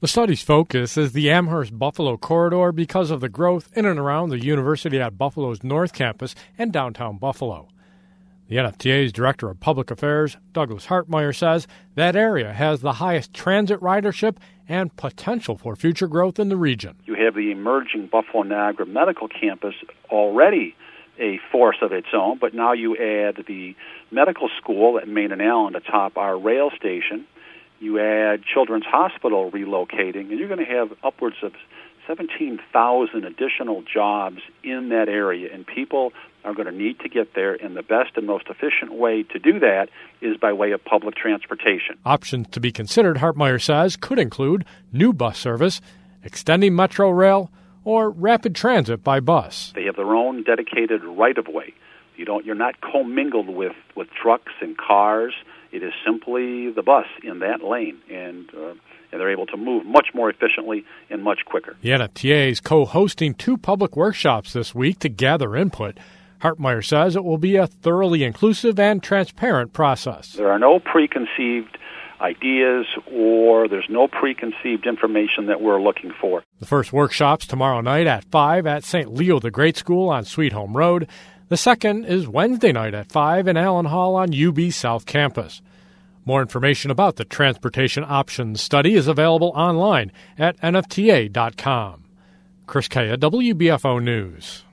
The study's focus is the Amherst-Buffalo corridor because of the growth in and around the University at Buffalo's North Campus and downtown Buffalo. The NFTA's Director of Public Affairs, Douglas Hartmeyer, says that area has the highest transit ridership and potential for future growth in the region. You have the emerging Buffalo-Niagara Medical Campus, already a force of its own, but now you add the medical school at Main and Allen atop our rail station. You add Children's Hospital relocating, and you're going to have upwards of 17,000 additional jobs in that area, and people are going to need to get there, and the best and most efficient way to do that is by way of public transportation. Options to be considered, Hartmeyer says, could include new bus service, extending Metro Rail, or rapid transit by bus. They have their own dedicated right-of-way. You're not commingled with trucks and cars. It is simply the bus in that lane, and they're able to move much more efficiently and much quicker. The NFTA is co-hosting 2 public workshops this week to gather input. Hartmeyer says it will be a thoroughly inclusive and transparent process. There are no preconceived ideas or there's no preconceived information that we're looking for. The first workshop's tomorrow night at 5 at St. Leo the Great School on Sweet Home Road. The second is Wednesday night at 5 in Allen Hall on UB South Campus. More information about the Transportation Options Study is available online at nfta.com. Chris Kaya, WBFO News.